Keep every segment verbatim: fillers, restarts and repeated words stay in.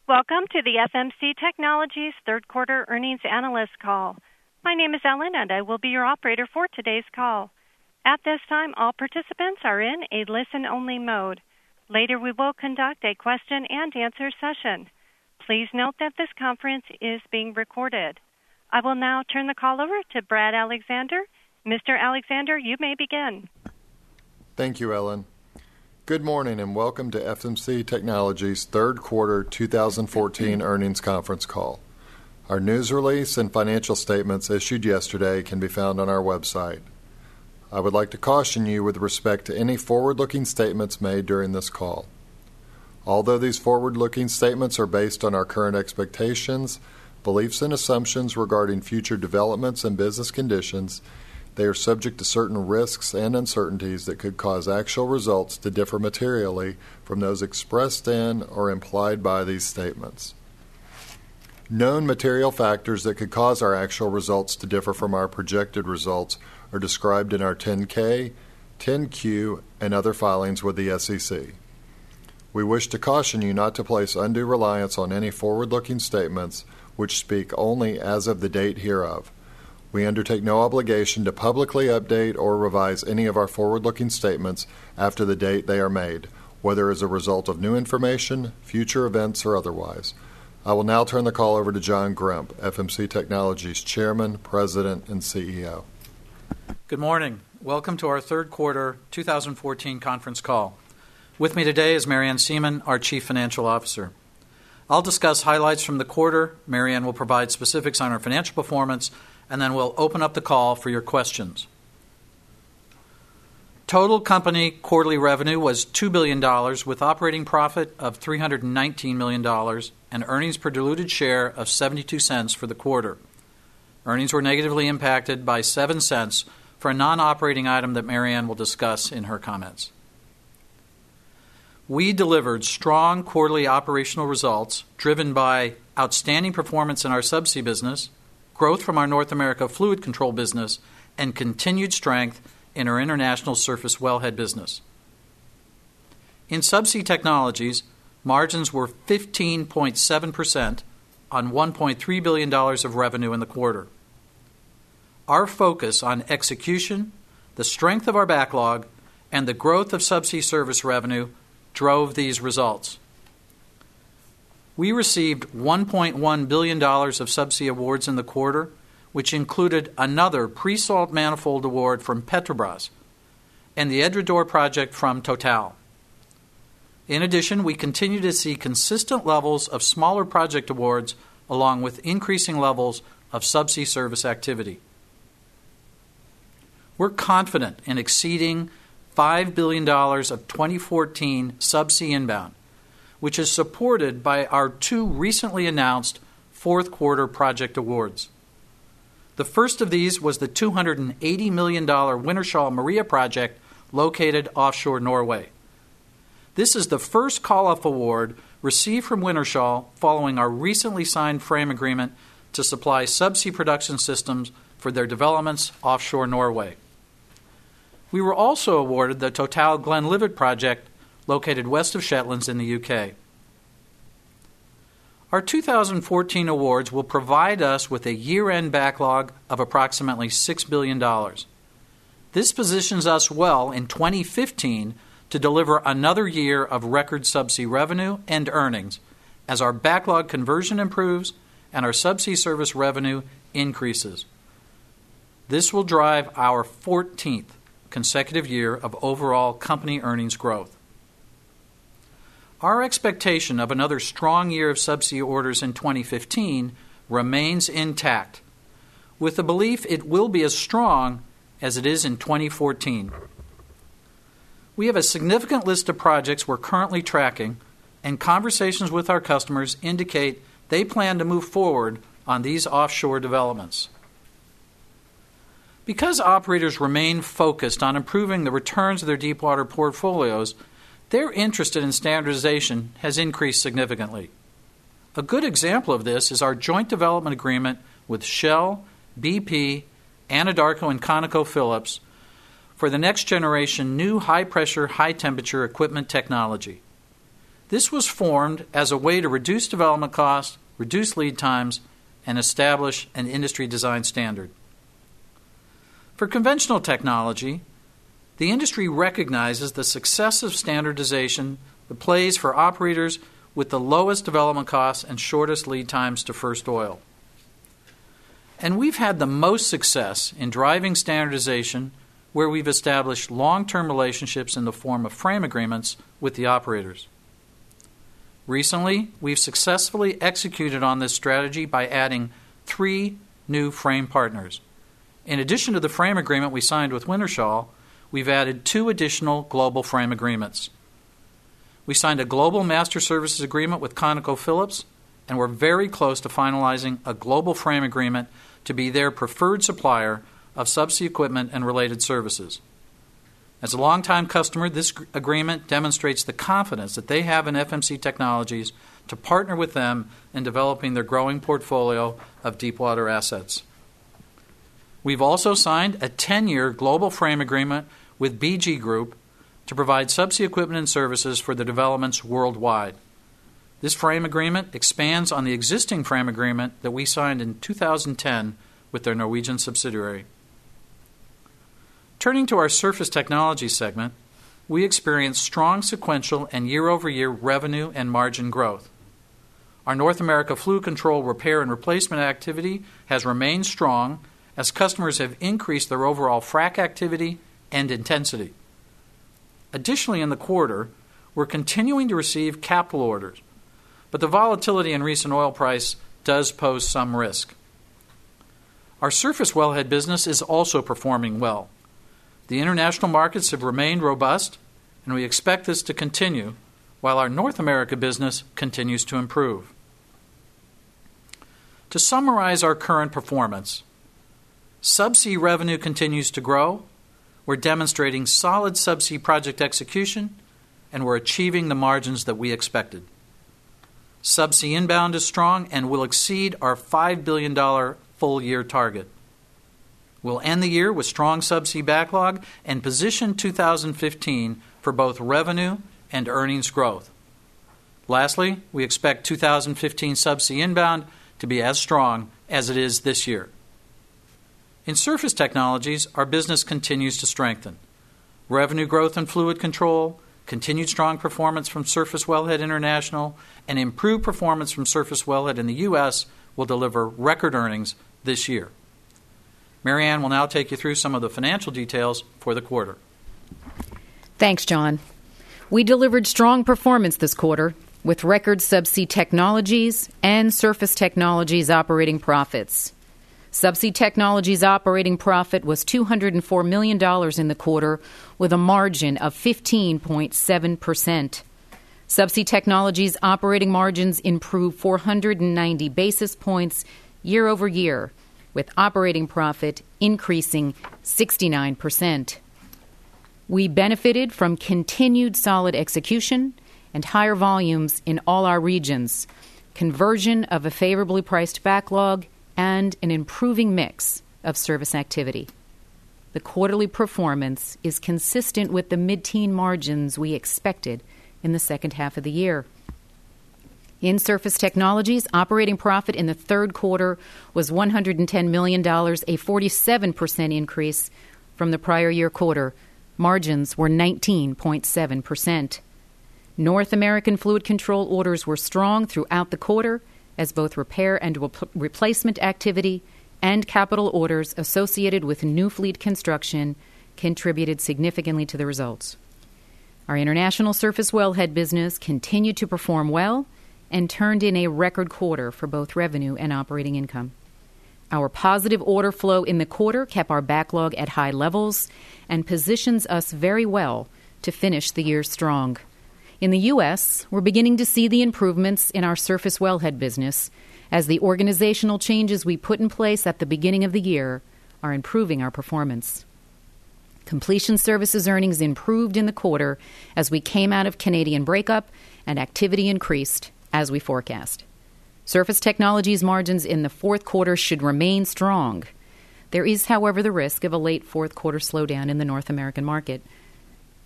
Welcome to the F M C Technologies third quarter earnings analyst call. My name is Ellen, and I will be your operator for today's call. At this time, all participants are in a listen-only mode. Later, we will conduct a question-and-answer session. Please note that this conference is being recorded. I will now turn the call over to Brad Alexander. Mister Alexander, you may begin. Thank you, Ellen. Good morning and welcome to F M C Technologies' third quarter two thousand fourteen earnings conference call. Our news release and financial statements issued yesterday can be found on our website. I would like to caution you with respect to any forward-looking statements made during this call. Although these forward-looking statements are based on our current expectations, beliefs, and assumptions regarding future developments and business conditions, they are subject to certain risks and uncertainties that could cause actual results to differ materially from those expressed in or implied by these statements. Known material factors that could cause our actual results to differ from our projected results are described in our ten K, ten Q, and other filings with the S E C. We wish to caution you not to place undue reliance on any forward-looking statements which speak only as of the date hereof. We undertake no obligation to publicly update or revise any of our forward-looking statements after the date they are made, whether as a result of new information, future events, or otherwise. I will now turn the call over to John Grimp, F M C Technologies Chairman, President, and C E O. Good morning. Welcome to our third quarter two thousand fourteen conference call. With me today is Mary Ann Seaman, our Chief Financial Officer. I'll discuss highlights from the quarter. Mary Ann will provide specifics on our financial performance, and then we'll open up the call for your questions. Total company quarterly revenue was two billion dollars with operating profit of three hundred nineteen million dollars and earnings per diluted share of seventy-two cents for the quarter. Earnings were negatively impacted by seven cents for a non-operating item that Mary Ann will discuss in her comments. We delivered strong quarterly operational results driven by outstanding performance in our subsea business, growth from our North America fluid control business, and continued strength in our international surface wellhead business. In Subsea Technologies, margins were fifteen point seven percent on one point three billion dollars of revenue in the quarter. Our focus on execution, the strength of our backlog, and the growth of subsea service revenue drove these results. We received one point one billion dollars of subsea awards in the quarter, which included another pre-salt manifold award from Petrobras and the Edredor project from Total. In addition, we continue to see consistent levels of smaller project awards along with increasing levels of subsea service activity. We're confident in exceeding five billion dollars of twenty fourteen subsea inbound, which is supported by our two recently announced fourth quarter project awards. The first of these was the two hundred eighty million dollars Wintershall Maria project located offshore Norway. This is the first call-off award received from Wintershall following our recently signed frame agreement to supply subsea production systems for their developments offshore Norway. We were also awarded the Total Glenlivet project located west of Shetlands in the U K. Our two thousand fourteen awards will provide us with a year-end backlog of approximately six billion dollars. This positions us well in twenty fifteen to deliver another year of record subsea revenue and earnings as our backlog conversion improves and our subsea service revenue increases. This will drive our fourteenth consecutive year of overall company earnings growth. Our expectation of another strong year of subsea orders in twenty fifteen remains intact, with the belief it will be as strong as it is in twenty fourteen. We have a significant list of projects we're currently tracking, and conversations with our customers indicate they plan to move forward on these offshore developments. Because operators remain focused on improving the returns of their deepwater portfolios, their interest in standardization has increased significantly. A good example of this is our joint development agreement with Shell, B P, Anadarko, and ConocoPhillips for the next generation new high-pressure, high-temperature equipment technology. This was formed as a way to reduce development costs, reduce lead times, and establish an industry design standard. For conventional technology, the industry recognizes the success of standardization that plays for operators with the lowest development costs and shortest lead times to first oil. And we've had the most success in driving standardization where we've established long-term relationships in the form of frame agreements with the operators. Recently, we've successfully executed on this strategy by adding three new frame partners. In addition to the frame agreement we signed with Wintershall, we've added two additional global frame agreements. We signed a global master services agreement with ConocoPhillips, and we're very close to finalizing a global frame agreement to be their preferred supplier of subsea equipment and related services. As a longtime customer, this agreement demonstrates the confidence that they have in F M C Technologies to partner with them in developing their growing portfolio of deepwater assets. We've also signed a ten-year global frame agreement with B G Group to provide subsea equipment and services for the developments worldwide. This frame agreement expands on the existing frame agreement that we signed in two thousand ten with their Norwegian subsidiary. Turning to our Surface Technologies segment, we experienced strong sequential and year-over-year revenue and margin growth. Our North America fluid control repair and replacement activity has remained strong as customers have increased their overall frac activity and intensity. Additionally, in the quarter, we're continuing to receive capital orders, but the volatility in recent oil price does pose some risk. Our surface wellhead business is also performing well. The international markets have remained robust, and we expect this to continue while our North America business continues to improve. To summarize our current performance, subsea revenue continues to grow, we're demonstrating solid subsea project execution, and we're achieving the margins that we expected. Subsea inbound is strong and will exceed our five billion dollars full-year target. We'll end the year with strong subsea backlog and position two thousand fifteen for both revenue and earnings growth. Lastly, we expect two thousand fifteen subsea inbound to be as strong as it is this year. In Surface Technologies, our business continues to strengthen. Revenue growth in fluid control, continued strong performance from Surface Wellhead International, and improved performance from Surface Wellhead in the U S will deliver record earnings this year. Mary Ann will now take you through some of the financial details for the quarter. Thanks, John. We delivered strong performance this quarter with record Subsea Technologies and Surface Technologies operating profits. Subsea Technologies operating profit was two hundred four million dollars in the quarter with a margin of fifteen point seven percent. Subsea Technologies operating margins improved four hundred ninety basis points year over year, with operating profit increasing sixty-nine percent. We benefited from continued solid execution and higher volumes in all our regions, conversion of a favorably priced backlog, and an improving mix of service activity. The quarterly performance is consistent with the mid-teen margins we expected in the second half of the year. In Surface Technologies, operating profit in the third quarter was one hundred ten million dollars, a forty-seven percent increase from the prior year quarter. Margins were nineteen point seven percent. North American fluid control orders were strong throughout the quarter as both repair and re- replacement activity and capital orders associated with new fleet construction contributed significantly to the results. Our international surface wellhead business continued to perform well and turned in a record quarter for both revenue and operating income. Our positive order flow in the quarter kept our backlog at high levels and positions us very well to finish the year strong. In the U S, we're beginning to see the improvements in our surface wellhead business as the organizational changes we put in place at the beginning of the year are improving our performance. Completion services earnings improved in the quarter as we came out of Canadian breakup and activity increased as we forecast. Surface Technologies margins in the fourth quarter should remain strong. There is, however, the risk of a late fourth quarter slowdown in the North American market.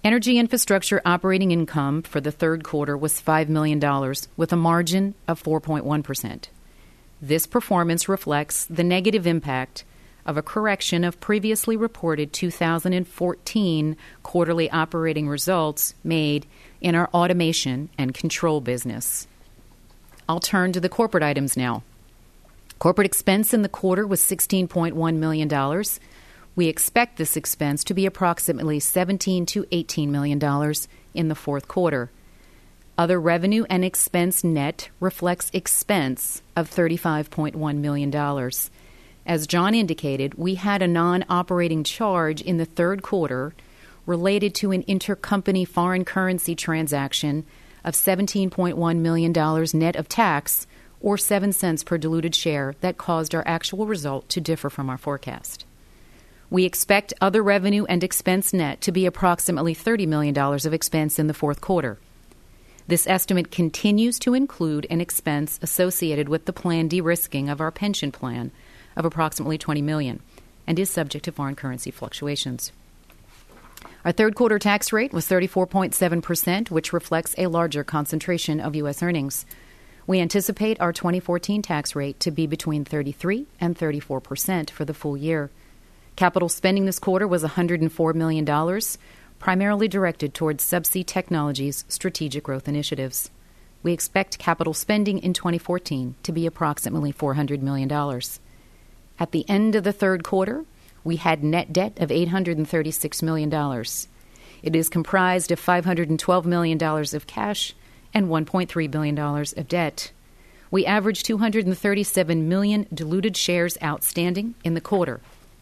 Energy infrastructure operating income for the third quarter was five million dollars with a margin of four point one percent. This performance reflects the negative impact of a correction of previously reported two thousand fourteen quarterly operating results made in our automation and control business. I'll turn to the corporate items now. Corporate expense in the quarter was sixteen point one million dollars. We expect this expense to be approximately seventeen to eighteen million dollars in the fourth quarter. Other revenue and expense net reflects expense of thirty-five point one million dollars. As John indicated, we had a non-operating charge in the third quarter related to an intercompany foreign currency transaction of seventeen point one million dollars net of tax, or seven cents per diluted share, that caused our actual result to differ from our forecast. We expect other revenue and expense net to be approximately thirty million dollars of expense in the fourth quarter. This estimate continues to include an expense associated with the planned de-risking of our pension plan of approximately twenty million dollars and is subject to foreign currency fluctuations. Our third quarter tax rate was thirty-four point seven percent, which reflects a larger concentration of U S earnings. We anticipate our twenty fourteen tax rate to be between thirty-three and thirty-four percent for the full year. Capital spending this quarter was one hundred four million dollars, primarily directed towards Subsea Technologies' strategic growth initiatives. We expect capital spending in twenty fourteen to be approximately four hundred million dollars. At the end of the third quarter, we had net debt of eight hundred thirty-six million dollars. It is comprised of five hundred twelve million dollars of cash and one point three billion dollars of debt. We averaged two hundred thirty-seven million diluted shares outstanding in the quarter.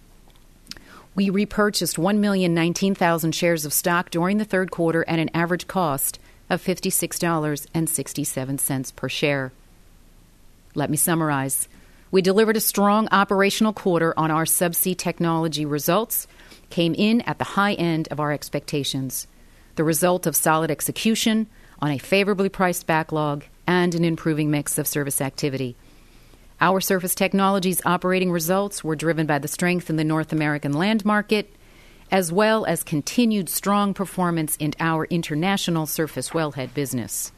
We repurchased one million nineteen thousand shares of stock during the third quarter at an average cost of fifty-six dollars and sixty-seven cents per share. Let me summarize. We delivered a strong operational quarter on our Subsea Technology results, came in at the high end of our expectations, the result of solid execution on a favorably priced backlog and an improving mix of service activity. Our Surface Technologies operating results were driven by the strength in the North American land market, as well as continued strong performance in our international surface wellhead business.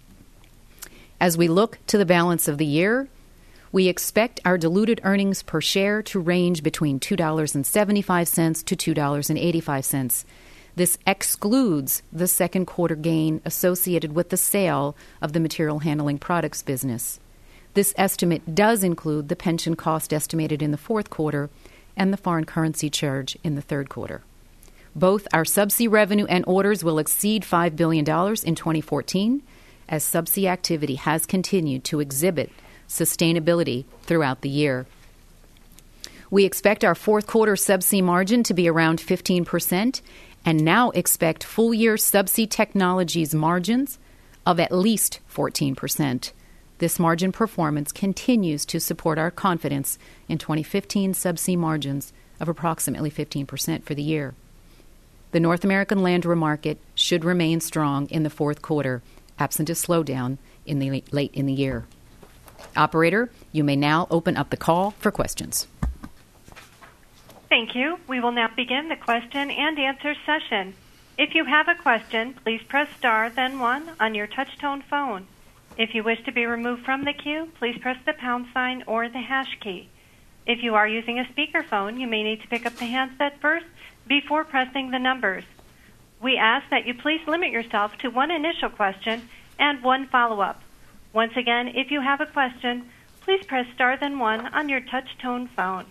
As we look to the balance of the year, we expect our diluted earnings per share to range between two dollars and seventy-five cents to two dollars and eighty-five cents. This excludes the second quarter gain associated with the sale of the material handling products business. This estimate does include the pension cost estimated in the fourth quarter and the foreign currency charge in the third quarter. Both our subsea revenue and orders will exceed five billion dollars in twenty fourteen, as subsea activity has continued to exhibit sustainability throughout the year. We expect our fourth quarter subsea margin to be around fifteen percent and now expect full-year Subsea Technologies margins of at least fourteen percent. This margin performance continues to support our confidence in twenty fifteen subsea margins of approximately fifteen percent for the year. The North American land market should remain strong in the fourth quarter, absent a slowdown in the late in the year. Operator, you may now open up the call for questions. Thank you. We will now begin the question and answer session. If you have a question, please press star, then one on your touch-tone phone. If you wish to be removed from the queue, please press the pound sign or the hash key. If you are using a speakerphone, you may need to pick up the handset first before pressing the numbers. We ask that you please limit yourself to one initial question and one follow-up. Once again, if you have a question, please press star then one on your touch-tone phone.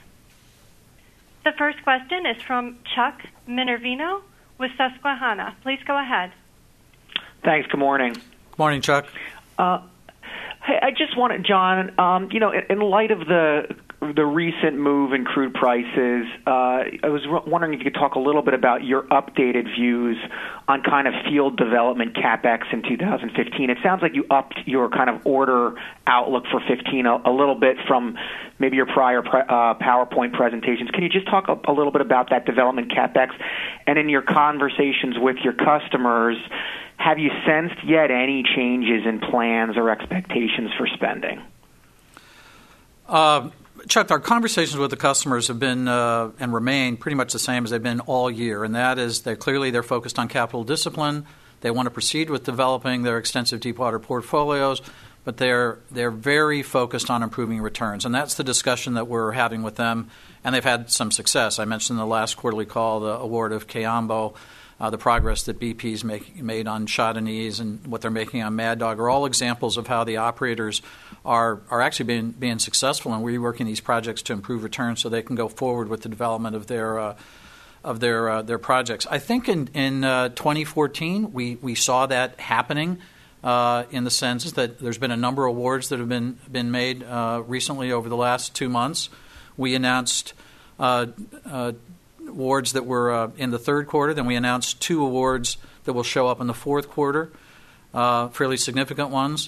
The first question is from Chuck Minervino with Susquehanna. Please go ahead. Thanks. Good morning. Good morning, Chuck. Uh, hey, I just wanted, John, um, you know, in, in light of the the recent move in crude prices, uh, I was r- wondering if you could talk a little bit about your updated views on kind of field development CapEx in two thousand fifteen. It sounds like you upped your kind of order outlook for fifteen a, a little bit from maybe your prior pre- uh, PowerPoint presentations. Can you just talk a, a little bit about that development CapEx? And in your conversations with your customers, have you sensed yet any changes in plans or expectations for spending? Uh, Chuck, our conversations with the customers have been uh, and remain pretty much the same as they've been all year, and that is they're clearly they're focused on capital discipline. They want to proceed with developing their extensive deepwater portfolios, but they're they're very focused on improving returns, and that's the discussion that we're having with them. And they've had some success. I mentioned in the last quarterly call the award of Kaombo, uh, the progress that B P's make, made on Shah Deniz, and what they're making on Mad Dog are all examples of how the operators are are actually being being successful in reworking these projects to improve returns, so they can go forward with the development of their uh, of their uh, their projects. I think in in uh, twenty fourteen we we saw that happening. Uh, in the sense that there's been a number of awards that have been been made uh, recently over the last two months. We announced uh, uh, awards that were uh, in the third quarter. Then we announced two awards that will show up in the fourth quarter, uh, fairly significant ones.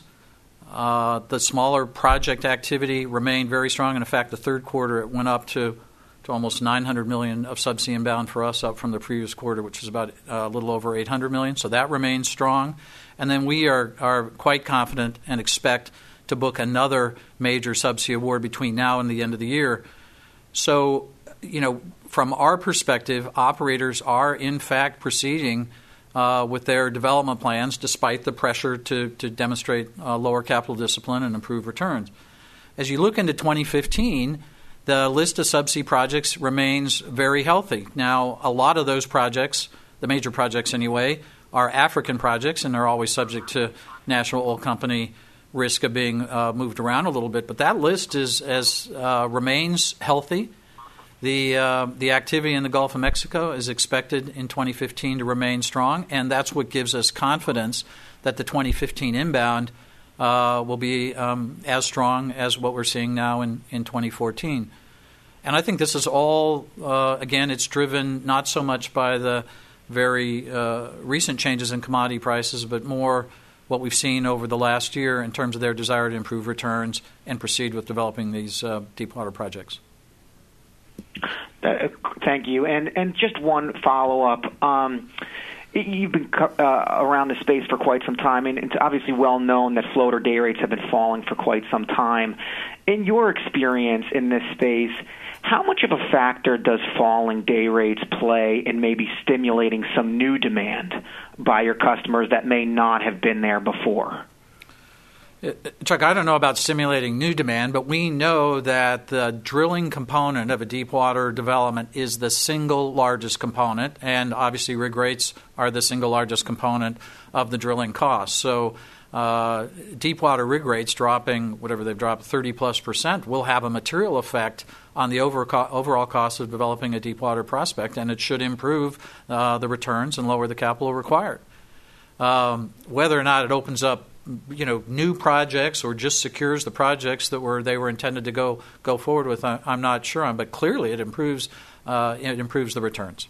Uh, the smaller project activity remained very strong. And in fact, the third quarter it went up to, to almost nine hundred million dollars of subsea inbound for us, up from the previous quarter, which was about uh, a little over eight hundred million dollars. So that remains strong. And then we are, are quite confident and expect to book another major subsea award between now and the end of the year. So, you know, from our perspective, operators are in fact proceeding uh, with their development plans despite the pressure to, to demonstrate uh, lower capital discipline and improve returns. As you look into twenty fifteen, the list of subsea projects remains very healthy. Now, a lot of those projects, the major projects anyway, are African projects, and they're always subject to national oil company risk of being uh, moved around a little bit. But that list is as uh, remains healthy. The uh, the activity in the Gulf of Mexico is expected in twenty fifteen to remain strong, and that's what gives us confidence that the twenty fifteen inbound uh, will be um, as strong as what we're seeing now in, in twenty fourteen. And I think this is all, uh, again, it's driven not so much by the very uh, recent changes in commodity prices, but more what we've seen over the last year in terms of their desire to improve returns and proceed with developing these uh, deepwater projects. Uh, thank you. And and just one follow-up. Um, you've been uh, around the space for quite some time, and it's obviously well known that floater day rates have been falling for quite some time. In your experience in this space, how much of a factor does falling day rates play in maybe stimulating some new demand by your customers that may not have been there before? Chuck, I don't know about stimulating new demand, but we know that the drilling component of a deepwater development is the single largest component, and obviously rig rates are the single largest component of the drilling cost. So uh, deepwater rig rates dropping, whatever they've dropped, thirty plus percent, will have a material effect on the over co- overall cost of developing a deepwater prospect, and it should improve uh, the returns and lower the capital required. Um, whether or not it opens up, you know, new projects or just secures the projects that were they were intended to go go forward with, I, I'm not sure on, but clearly it improves uh, it improves the returns.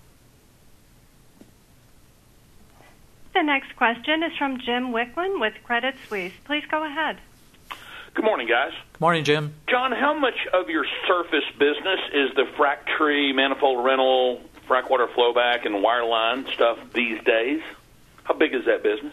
The next question is from Jim Wicklund with Credit Suisse. Please go ahead. Good morning, guys. Good morning, Jim. John, how much of your surface business is the frac tree, manifold rental, frac water flowback, and wireline stuff these days? How big is that business?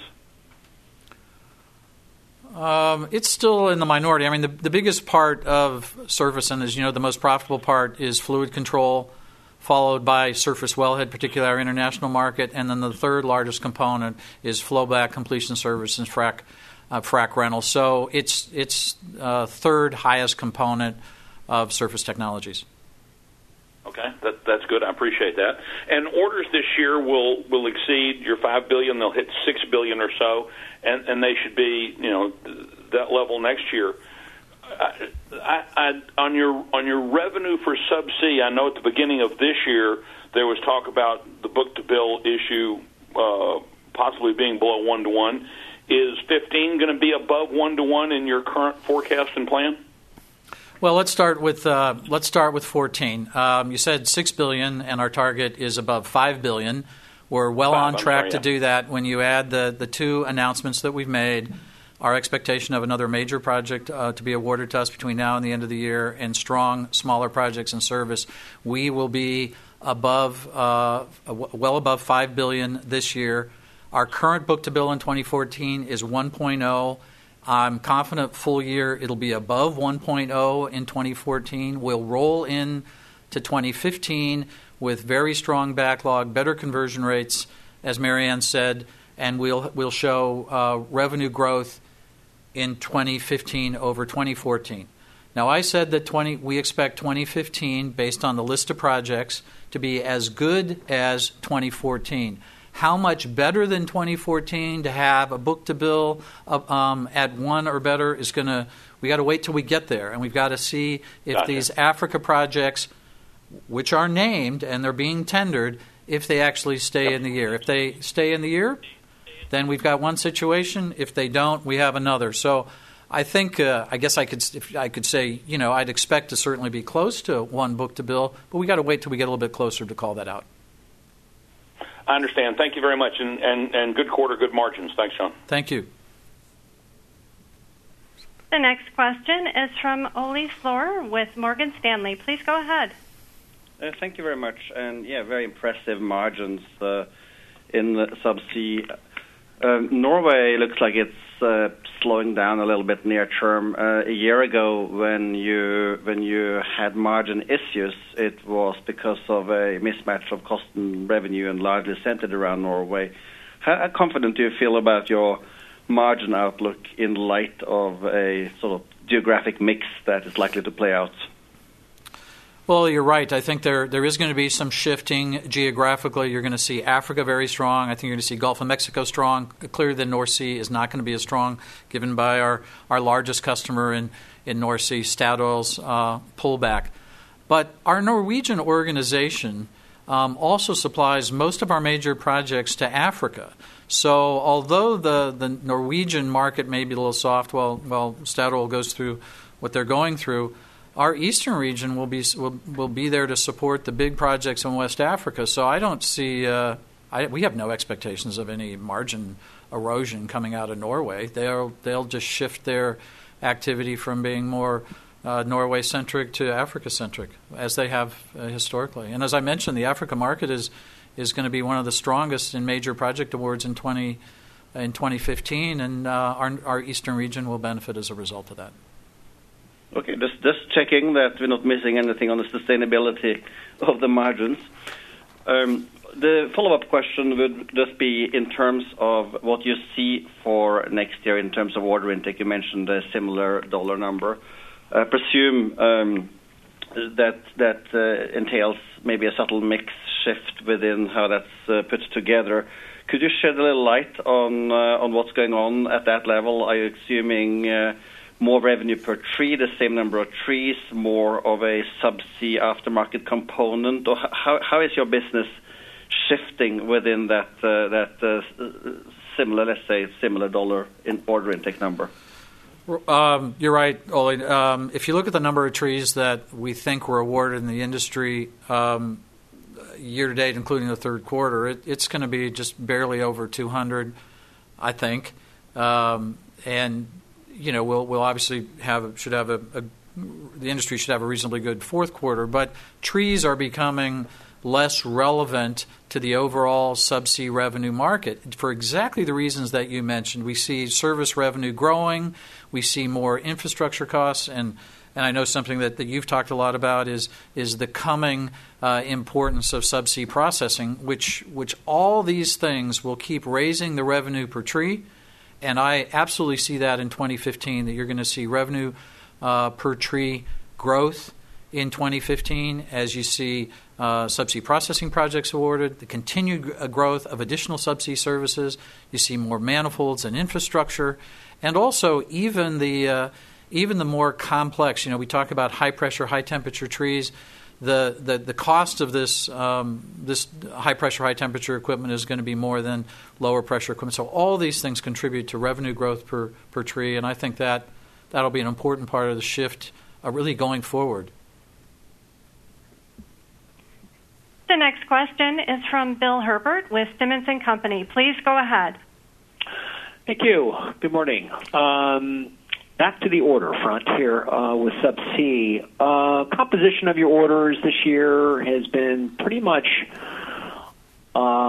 Um, it's still in the minority. I mean, the, the biggest part of surface, and as you know, the most profitable part is fluid control, followed by surface wellhead, particularly our international market, and then the third largest component is flowback, completion services, and frac uh, frac rental. So it's it's uh, third highest component of surface technologies. Okay, that, that's good. I appreciate that. And orders this year will, will exceed your five billion dollars. They'll hit six billion dollars or so, and, and they should be, you know, that level next year. I, I, I, on your on your revenue for subsea, I know at the beginning of this year there was talk about the book-to-bill issue uh, possibly being below one to one. Is fifteen going to be above one to one in your current forecast and plan? Well, let's start with uh, let's start with fourteen. Um, you said six billion, and our target is above five billion. We're well Five, on I'm track sorry, to yeah. do that. When you add the the two announcements that we've made, our expectation of another major project uh, to be awarded to us between now and the end of the year, and strong smaller projects in service, we will be above uh, well above five billion this year. Our current book-to-bill in twenty fourteen is one point oh. I'm confident full year it'll be above one point oh in twenty fourteen. We'll roll in to twenty fifteen with very strong backlog, better conversion rates, as Marianne said, and we'll we'll show uh, revenue growth in twenty fifteen over twenty fourteen. Now, I said that twenty we expect twenty fifteen, based on the list of projects, to be as good as twenty fourteen. How much better than twenty fourteen to have a book-to-bill uh, um, at one or better is going to – we got to wait till we get there, and we've got to see if Gotcha. These Africa projects, which are named and they're being tendered, if they actually stay in the year. If they stay in the year, then we've got one situation. If they don't, we have another. So I think uh, I guess I could if I could say, you know, I'd expect to certainly be close to one book-to-bill, but we got to wait till we get a little bit closer to call that out. I understand. Thank you very much, and, and, and good quarter, good margins. Thanks, John. Thank you. The next question is from Ole Floor with Morgan Stanley. Please go ahead. Uh, thank you very much. And, yeah, very impressive margins uh, in the subsea. Uh, Norway looks like it's uh, slowing down a little bit near term. Uh, a year ago, when you when you had margin issues, it was because of a mismatch of cost and revenue, and largely centered around Norway. How confident do you feel about your margin outlook in light of a sort of geographic mix that is likely to play out? Well, you're right. I think there there is going to be some shifting geographically. You're going to see Africa very strong. I think you're going to see Gulf of Mexico strong. Clearly, the North Sea is not going to be as strong, given by our, our largest customer in, in North Sea, Statoil's uh, pullback. But our Norwegian organization um, also supplies most of our major projects to Africa. So although the, the Norwegian market may be a little soft while, while Statoil goes through what they're going through, our eastern region will be will, will be there to support the big projects in West Africa. So I don't see uh, I, we have no expectations of any margin erosion coming out of Norway. They'll they'll just shift their activity from being more uh, Norway centric to Africa centric, as they have uh, historically. And as I mentioned, the Africa market is is going to be one of the strongest in major project awards in twenty in twenty fifteen, and uh, our our eastern region will benefit as a result of that. Okay, just, just checking that we're not missing anything on the sustainability of the margins. Um, the follow-up question would just be in terms of what you see for next year in terms of order intake. You mentioned a similar dollar number. I presume um, that that uh, entails maybe a subtle mix shift within how that's uh, put together. Could you shed a little light on uh, on what's going on at that level? Are you assuming uh, more revenue per tree, the same number of trees, more of a subsea aftermarket component, or how how is your business shifting within that uh, that uh, similar, let's say, similar dollar in order intake number? Um, you're right, Ole. Um, if you look at the number of trees that we think were awarded in the industry um, year to date, including the third quarter, it, it's going to be just barely over two hundred, I think, um, and you know, we'll we'll obviously have should have a, a the industry should have a reasonably good fourth quarter, but trees are becoming less relevant to the overall subsea revenue market for exactly the reasons that you mentioned. We see service revenue growing, we see more infrastructure costs, and and I know something that, that you've talked a lot about is is the coming uh, importance of subsea processing, which which all these things will keep raising the revenue per tree. And I absolutely see that in twenty fifteen, that you're going to see revenue uh, per tree growth in twenty fifteen as you see uh, subsea processing projects awarded, the continued g- growth of additional subsea services. You see more manifolds and infrastructure, and also even the uh, even the more complex. You know, we talk about high pressure, high temperature trees. The, the, the cost of this um, this high pressure, high temperature equipment is going to be more than lower pressure equipment. So all these things contribute to revenue growth per, per tree, and I think that that'll be an important part of the shift uh, really going forward. The next question is from Bill Herbert with Simmons and Company. Please go ahead. Thank you. Good morning. Um, Back to the order front here uh, with Subsea. Uh, composition of your orders this year has been pretty much,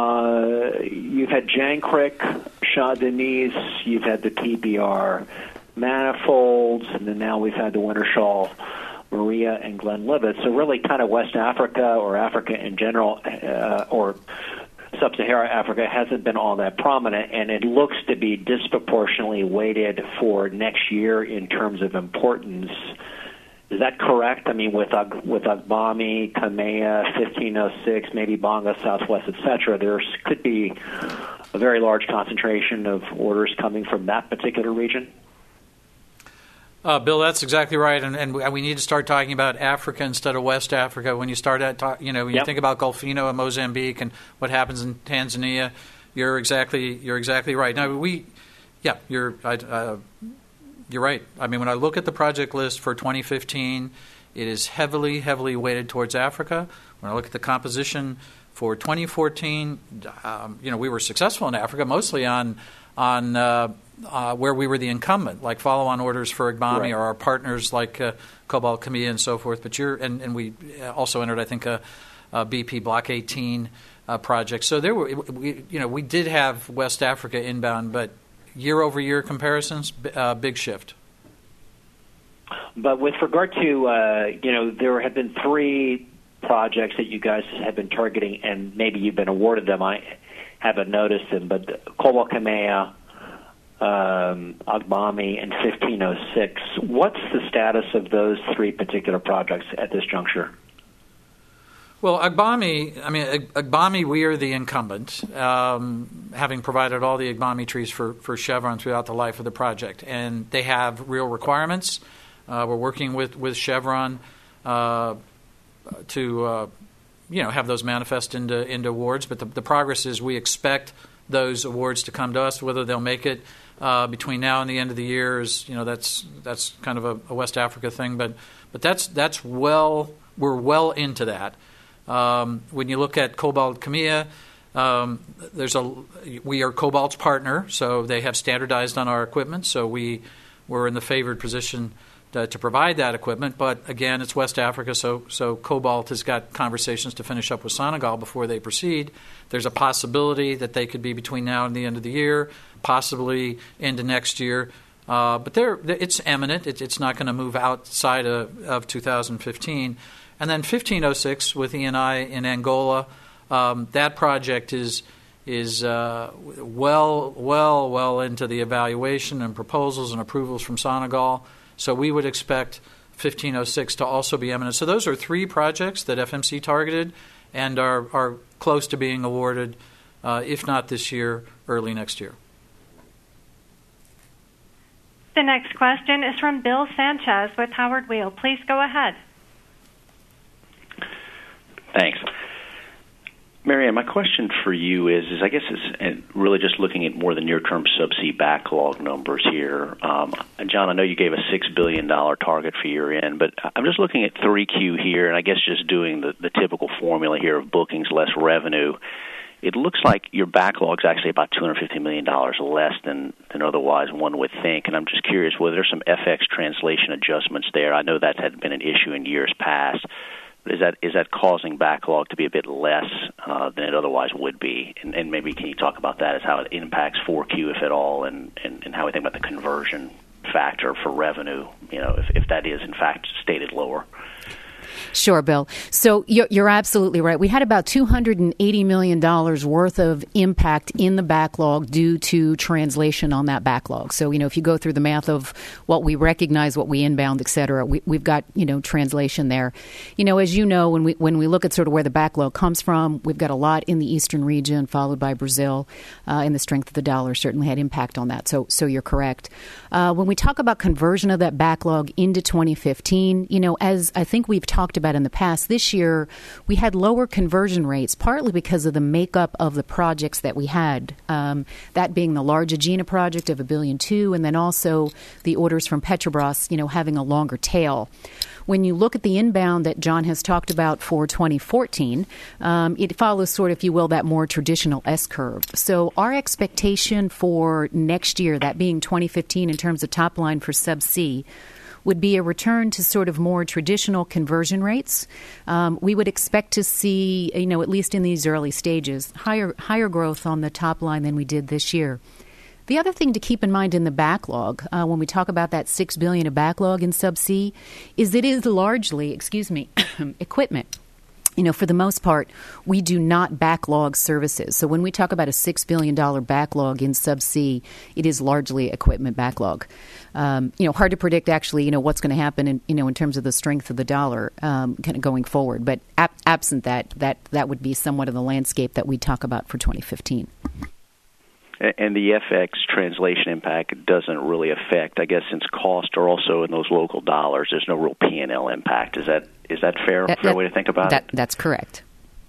uh, you've had Jangkrik, Shah Deniz, you've had the T B R. manifolds, and then now we've had the Wintershall Maria and Glenlivet. So really kind of West Africa or Africa in general uh, or Sub-Saharan Africa hasn't been all that prominent, and it looks to be disproportionately weighted for next year in terms of importance. Is that correct? I mean, with with Agbami, Kamea, fifteen oh six, maybe Bonga, Southwest, et cetera, there could be a very large concentration of orders coming from that particular region? Uh, Bill, that's exactly right, and, and we need to start talking about Africa instead of West Africa. When you start at, talk, you know, when yep. you think about Golfino and Mozambique and what happens in Tanzania, you're exactly you're exactly right. Now we, yeah, you're I, uh, you're right. I mean, when I look at the project list for twenty fifteen, it is heavily heavily weighted towards Africa. When I look at the composition for twenty fourteen, um, you know, we were successful in Africa, mostly on on. Uh, Uh, where we were the incumbent, like follow-on orders for Agbami right. or our partners like uh, Cobalt, Kamea, and so forth. But you're and, and we also entered, I think, a, a B P Block eighteen uh, project. So there were, we, you know, we did have West Africa inbound, but year-over-year comparisons, uh, big shift. But with regard to, uh, you know, there have been three projects that you guys have been targeting, and maybe you've been awarded them. I haven't noticed them, but Cobalt, Kamea, Um, Agbami, and fifteen oh six. What's the status of those three particular projects at this juncture? Well, Agbami, I mean, Agbami, we are the incumbent, um, having provided all the Agbami trees for, for Chevron throughout the life of the project. And they have real requirements. Uh, we're working with, with Chevron uh, to, uh, you know, have those manifest into, into awards. But the, the progress is we expect those awards to come to us. Whether they'll make it uh, between now and the end of the year is, you know, that's that's kind of a, a West Africa thing. But but that's that's well we're well into that. Um, when you look at Cobalt, Kamea, um, there's a we are Cobalt's partner, so they have standardized on our equipment. So we we're in the favored position to, to provide that equipment. But again, it's West Africa, so so Cobalt has got conversations to finish up with Senegal before they proceed. There's a possibility that they could be between now and the end of the year, possibly into next year. Uh, but they're, it's imminent. It, it's not going to move outside of, of two thousand fifteen. And then fifteen oh six with E and I in Angola, um, that project is is uh, well, well, well into the evaluation and proposals and approvals from Senegal. So we would expect fifteen oh six to also be imminent. So those are three projects that F M C targeted and are, are close to being awarded, uh, if not this year, early next year. The next question is from Bill Sanchez with Howard Weil. Please go ahead. Thanks. Marianne, my question for you is, is I guess it's really just looking at more the near-term subsea backlog numbers here. Um, John, I know you gave a six billion dollars target for year-end, but I'm just looking at three Q here, and I guess just doing the, the typical formula here of bookings less revenue. It looks like your backlog is actually about two hundred fifty million dollars less than, than otherwise one would think, and I'm just curious whether there's some F X translation adjustments there. I know that had been an issue in years past. Is that is that causing backlog to be a bit less uh, than it otherwise would be? And, and maybe can you talk about that as how it impacts four Q, if at all, and, and, and how we think about the conversion factor for revenue, you know, if, if that is, in fact, stated lower? Sure, Bill. So you're, you're absolutely right. We had about two hundred eighty million dollars worth of impact in the backlog due to translation on that backlog. So, you know, if you go through the math of what we recognize, what we inbound, et cetera, we, we've got, you know, translation there. You know, as you know, when we when we look at sort of where the backlog comes from, we've got a lot in the eastern region, followed by Brazil, uh, and the strength of the dollar certainly had impact on that. So, so you're correct. Uh, when we talk about conversion of that backlog into twenty fifteen, you know, as I think we've talked about in the past, this year we had lower conversion rates, partly because of the makeup of the projects that we had, um, that being the large Egina project of a billion two, and then also the orders from Petrobras, you know, having a longer tail. When you look at the inbound that John has talked about for twenty fourteen, um, it follows sort of, if you will, that more traditional S-curve. So our expectation for next year, that being twenty fifteen in terms of top line for Subsea, would be a return to sort of more traditional conversion rates. Um, we would expect to see, you know, at least in these early stages, higher higher growth on the top line than we did this year. The other thing to keep in mind in the backlog, uh, when we talk about that six billion dollars of backlog in Subsea, is it is largely, excuse me, equipment. You know, for the most part, we do not backlog services. So when we talk about a six billion dollars backlog in Subsea, it is largely equipment backlog. Um, you know, hard to predict actually, you know, what's going to happen in, you know, in terms of the strength of the dollar um, kind of going forward. But ab- absent that, that, that would be somewhat of the landscape that we talk about for twenty fifteen. And the F X translation impact doesn't really affect, I guess, since costs are also in those local dollars, there's no real P and L impact. Is that is that fair, that, fair that, way to think about that, it? That's correct.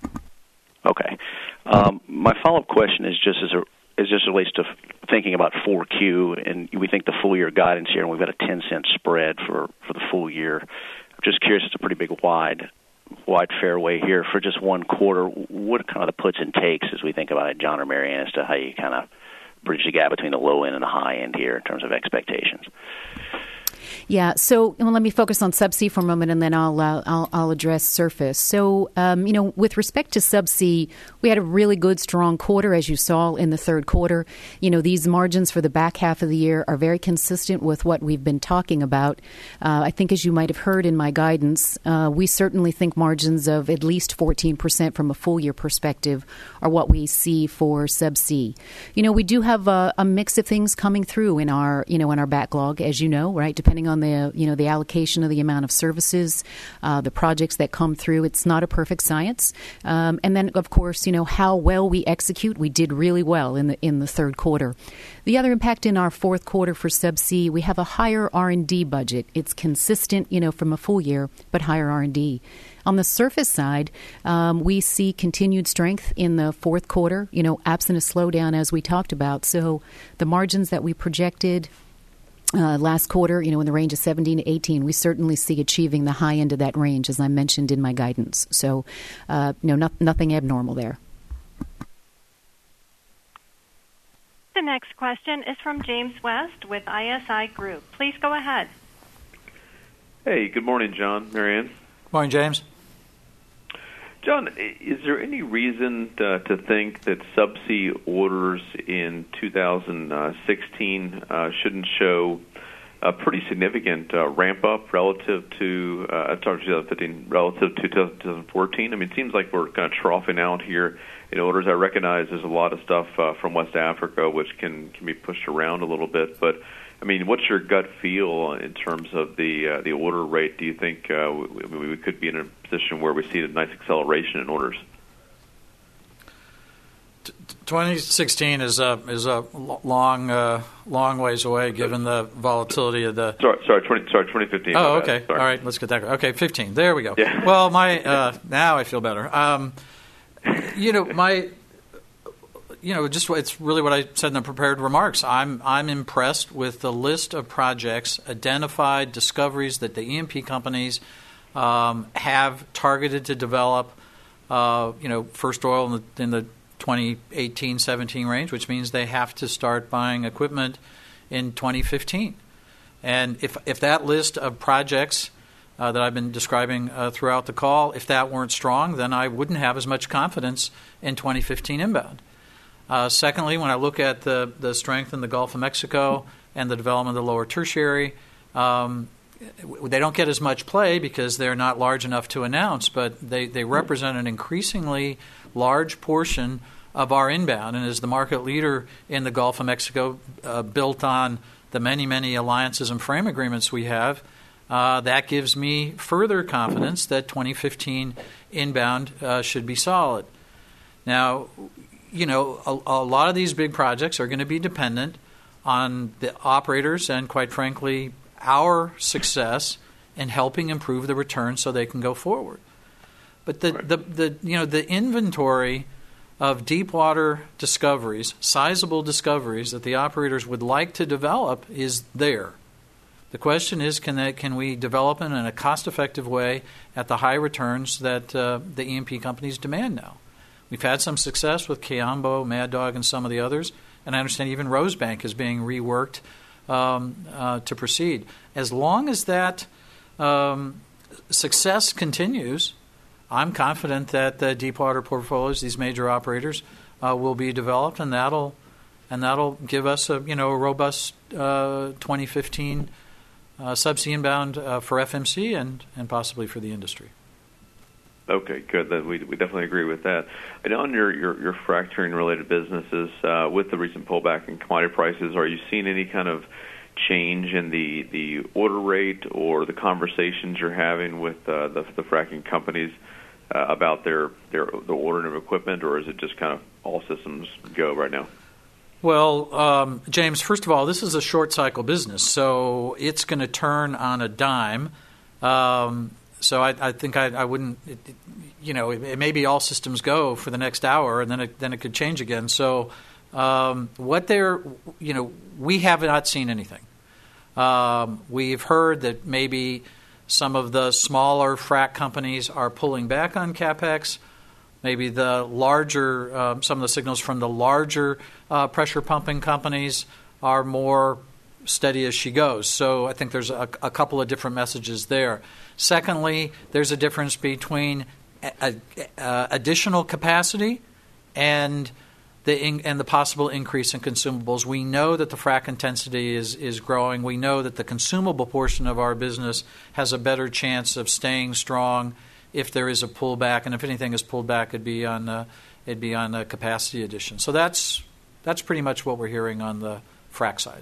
Okay. Um, my follow-up question is just as a, is just relates to thinking about four Q, and we think the full-year guidance here, and we've got a ten cent spread for, for the full year. I'm just curious, it's a pretty big wide wide fairway here for just one quarter. What are kind of the puts and takes as we think about it, John or Mary Ann, as to how you kind of bridge the gap between the low end and the high end here in terms of expectations? Yeah, so well, let me focus on Subsea for a moment, and then I'll uh, I'll, I'll address Surface. So, um, you know, with respect to Subsea, we had a really good, strong quarter, as you saw in the third quarter. You know, these margins for the back half of the year are very consistent with what we've been talking about. Uh, I think, as you might have heard in my guidance, uh, we certainly think margins of at least fourteen percent from a full-year perspective are what we see for Subsea. You know, we do have a, a mix of things coming through in our, you know, in our backlog, as you know, right, depending on the, you know, the allocation of the amount of services, uh, the projects that come through. It's not a perfect science. Um, and then, of course, you know, how well we execute. We did really well in the in the third quarter. The other impact in our fourth quarter for Subsea, we have a higher R and D budget. It's consistent, you know, from a full year, but higher R and D. On the Surface side, um, we see continued strength in the fourth quarter, you know, absent a slowdown as we talked about. So the margins that we projected Uh, last quarter, you know, in the range of seventeen to eighteen, we certainly see achieving the high end of that range, as I mentioned in my guidance. So, uh, no, no, nothing abnormal there. The next question is from James West with I S I Group. Please go ahead. Hey, good morning, John, Mary Ann. Morning, James. John, is there any reason to, to think that Subsea orders in two thousand sixteen uh, shouldn't show a pretty significant uh, ramp up relative to uh, sorry, twenty fifteen relative to twenty fourteen? I mean, it seems like we're kind of troughing out here in orders. I recognize there's a lot of stuff uh, from West Africa which can can be pushed around a little bit, but I mean, what's your gut feel in terms of the uh, the order rate? Do you think uh, we, we could be in a position where we see a nice acceleration in orders? twenty sixteen is a is a long uh, long ways away, given the volatility of the. Sorry, sorry, twenty, sorry, twenty fifteen. Oh, okay, all right, let's get that. Okay, fifteen. There we go. Yeah. Well, my uh, now I feel better. Um, you know, my. You know, just it's really what I said in the prepared remarks. I'm I'm impressed with the list of projects, identified discoveries that the E and P companies um, have targeted to develop. Uh, you know, first oil in the, in the twenty eighteen seventeen range, which means they have to start buying equipment in twenty fifteen. And if if that list of projects uh, that I've been describing uh, throughout the call, if that weren't strong, then I wouldn't have as much confidence in twenty fifteen inbound. Uh, secondly, when I look at the, the strength in the Gulf of Mexico and the development of the lower tertiary, um, they don't get as much play because they're not large enough to announce, but they, they represent an increasingly large portion of our inbound. And as the market leader in the Gulf of Mexico, uh, built on the many, many alliances and frame agreements we have, uh, that gives me further confidence that twenty fifteen inbound uh, should be solid. Now, you know, a, a lot of these big projects are going to be dependent on the operators and, quite frankly, our success in helping improve the return so they can go forward. But the, right. the, the you know the inventory of deep water discoveries, sizable discoveries that the operators would like to develop is there. The question is, can they, can we develop it in a cost-effective way at the high returns that uh, the E and P companies demand now? We've had some success with Kaombo, Mad Dog, and some of the others, and I understand even Rosebank is being reworked um, uh, to proceed. As long as that um, success continues, I'm confident that the deepwater portfolios, these major operators, uh, will be developed, and that'll and that'll give us a you know a robust uh, twenty fifteen uh, subsea inbound uh, for F M C and, and possibly for the industry. Okay, good. That we we definitely agree with that. And on your your, your fracturing related businesses, uh, with the recent pullback in commodity prices, are you seeing any kind of change in the, the order rate or the conversations you're having with uh, the the fracking companies uh, about their their the ordering of equipment, or is it just kind of all systems go right now? Well, um, James, first of all, this is a short cycle business, so it's going to turn on a dime. Um, So I, I think I, I wouldn't, it, it, you know, it, it may be all systems go for the next hour, and then it, then it could change again. So um, what they're, you know, we have not seen anything. Um, we've heard that maybe some of the smaller frac companies are pulling back on CapEx. Maybe the larger, um, some of the signals from the larger uh, pressure pumping companies are more steady as she goes. So I think there's a, a couple of different messages there. Secondly, there's a difference between a, a, a additional capacity and the in, and the possible increase in consumables. We know that the frac intensity is, is growing. We know that the consumable portion of our business has a better chance of staying strong if there is a pullback, and if anything is pulled back, it'd be on uh, it'd be on a capacity addition. So that's that's pretty much what we're hearing on the frac side.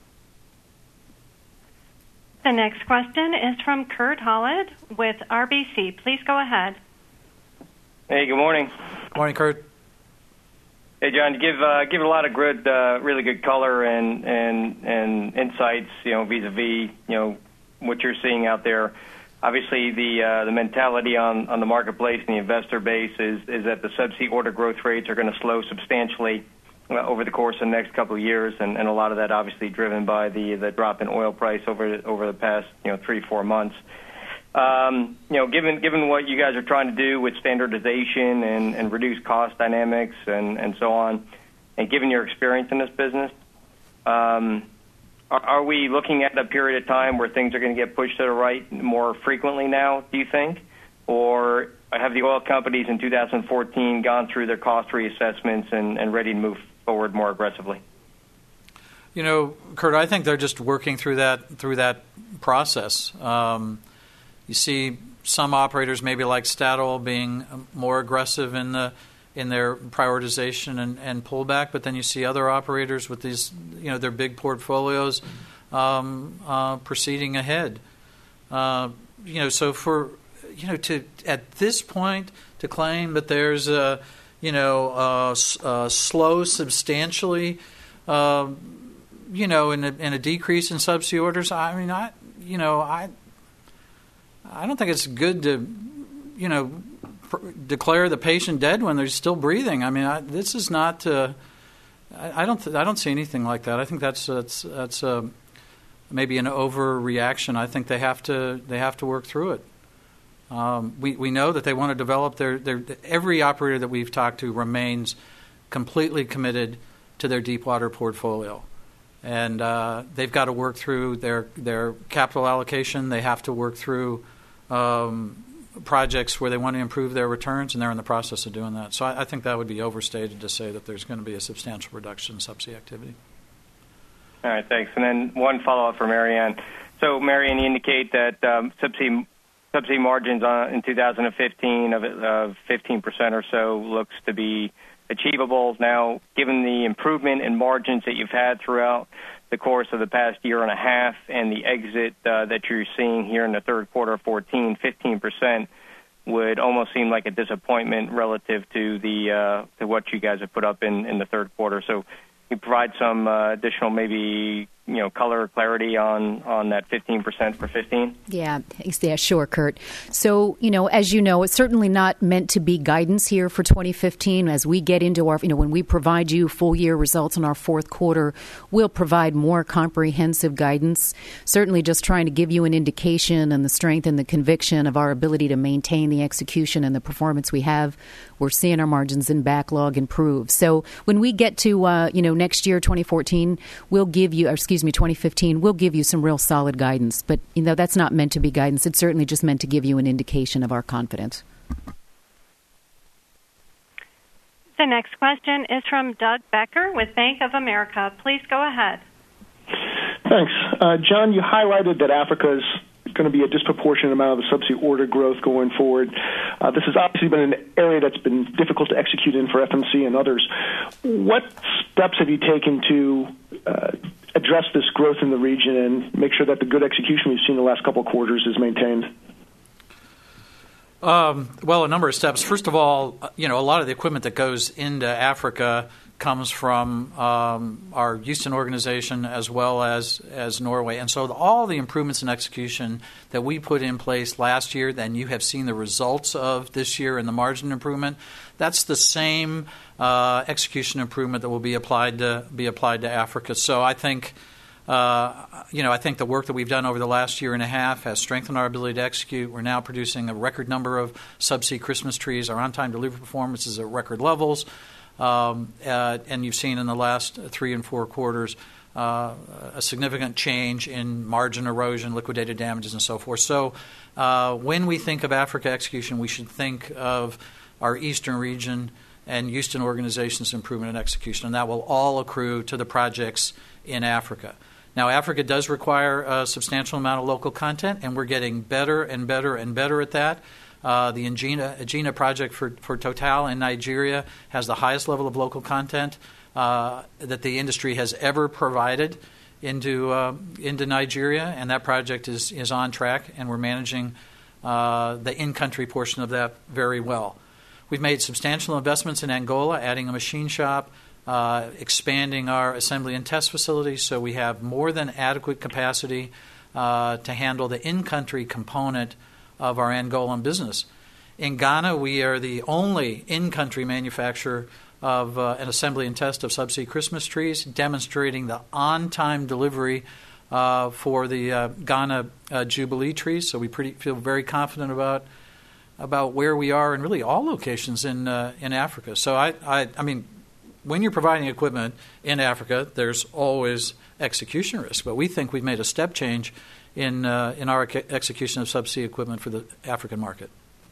The next question is from Kurt Hallead with R B C. Please go ahead. Hey, good morning. Good morning, Kurt. Hey, John, you give uh, give a lot of good, uh, really good color and and and insights, you know, vis-a-vis, you know, what you're seeing out there. Obviously, the uh, the mentality on, on the marketplace and the investor base is is that the subsea order growth rates are going to slow substantially uh, over the course of the next couple of years, and, and a lot of that obviously driven by the the drop in oil price over over the past you know three four months. Um, you know, given given what you guys are trying to do with standardization and, and reduce cost dynamics and, and so on, and given your experience in this business, um, are, are we looking at a period of time where things are going to get pushed to the right more frequently now, do you think? Or have the oil companies in two thousand fourteen gone through their cost reassessments and, and ready to move forward more aggressively? You know, Kurt, I think they're just working through that through that process. Um, You see some operators, maybe like Statoil, being more aggressive in the in their prioritization and, and pullback, but then you see other operators with these, you know, their big portfolios um, uh, proceeding ahead. Uh, you know, so for you know to at this point to claim that there's a you know a, a slow substantially, uh, you know, in a, in a decrease in subsea orders. I mean, I you know I. I don't think it's good to, you know, pr- declare the patient dead when they're still breathing. I mean, I, this is not. Uh, I, I don't. Th- I don't see anything like that. I think that's that's that's uh, maybe an overreaction. I think they have to they have to work through it. Um, we we know that they want to develop their their. Every operator that we've talked to remains completely committed to their deep water portfolio. And uh, they've got to work through their their capital allocation. They have to work through um, projects where they want to improve their returns, and they're in the process of doing that. So I, I think that would be overstated to say that there's going to be a substantial reduction in subsea activity. All right, thanks. And then one follow-up for Marianne. So, Marianne, you indicate that um, subsea subsea margins on, in two thousand fifteen of, of fifteen percent or so looks to be achievable. Now, given the improvement in margins that you've had throughout the course of the past year and a half and the exit uh, that you're seeing here in the third quarter of fourteen, fifteen percent would almost seem like a disappointment relative to the uh, to what you guys have put up in, in the third quarter. So you provide some uh, additional maybe you know color or clarity on, on that fifteen percent for fifteen? Yeah, yeah, sure, Kurt. So, you know, as you know, it's certainly not meant to be guidance here for twenty fifteen. As we get into our, you know, when we provide you full year results in our fourth quarter, we'll provide more comprehensive guidance. Certainly just trying to give you an indication and the strength and the conviction of our ability to maintain the execution and the performance we have. We're seeing our margins in backlog improve. So when we get to, uh, you know, next year, twenty fourteen, we'll give you, or excuse me, twenty fifteen, we'll give you some real solid guidance. But, you know, that's not meant to be guidance. It's certainly just meant to give you an indication of our confidence. The next question is from Doug Becker with Bank of America. Please go ahead. Thanks. Uh, John, you highlighted that Africa is going to be a disproportionate amount of the subsea order growth going forward. Uh, this has obviously been an area that's been difficult to execute in for F M C and others. What steps have you taken to uh, address this growth in the region and make sure that the good execution we've seen the last couple of quarters is maintained? Um, well, a number of steps. First of all, you know, a lot of the equipment that goes into Africa comes from um, our Houston organization as well as, as Norway. And so the, all the improvements in execution that we put in place last year, then you have seen the results of this year in the margin improvement, that's the same uh, execution improvement that will be applied to be applied to Africa. So I think Uh, you know, I think the work that we've done over the last year and a half has strengthened our ability to execute. We're now producing a record number of subsea Christmas trees. Our on-time delivery performance is at record levels. Um, uh, and you've seen in the last three and four quarters uh, a significant change in margin erosion, liquidated damages, and so forth. So uh, when we think of Africa execution, we should think of our eastern region and Houston organization's improvement in execution, and that will all accrue to the projects in Africa. Now, Africa does require a substantial amount of local content, and we're getting better and better and better at that. Uh, the Egina, Egina project for, for Total in Nigeria has the highest level of local content uh, that the industry has ever provided into uh, into Nigeria, and that project is, is on track, and we're managing uh, the in-country portion of that very well. We've made substantial investments in Angola, adding a machine shop, Uh, expanding our assembly and test facilities, so we have more than adequate capacity uh, to handle the in-country component of our Angolan business. In Ghana, we are the only in-country manufacturer of uh, an assembly and test of subsea Christmas trees, demonstrating the on-time delivery uh, for the uh, Ghana uh, Jubilee trees. So we pretty, feel very confident about about where we are in really all locations in uh, in Africa. So I, I, I mean. When you're providing equipment in Africa, there's always execution risk. But we think we've made a step change in uh, in our execution of subsea equipment for the African market.